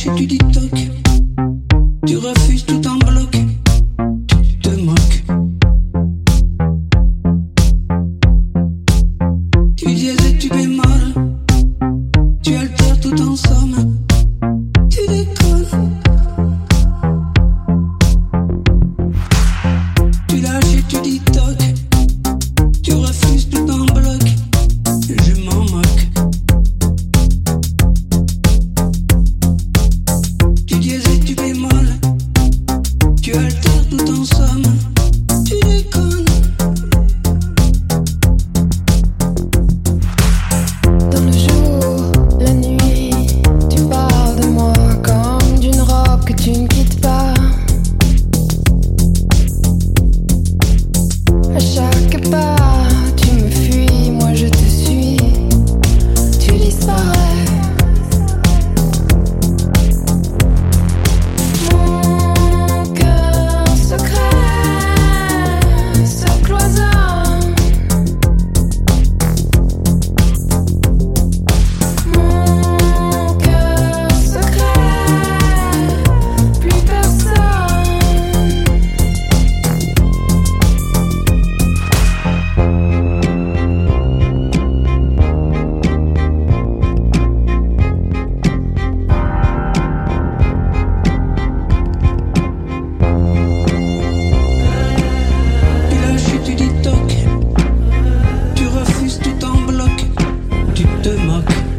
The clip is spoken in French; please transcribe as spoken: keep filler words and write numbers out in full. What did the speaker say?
chute, tu dis toc. Tu refuses tout en bloc. Tu te moques. Tu disais tu bémol. Tu altères tout en somme. Tu déconnes. Tu lâches et tu dis toc. Tu refuses tout en bloc. Je m'en moque. Tu disais tu bémol. Tu altères tout en somme. Tu déconnes. Dans le jour, la nuit, tu parles de moi comme d'une robe que tu ne quittes pas. À chaque pas, tu me fuis, moi je te suis. Tu disparais. Mon cœur secret se cloisonne. Mon cœur secret, plus personne. Tu lâches, tu dis toc. Tu refuses tout en bloc. Tu te moques.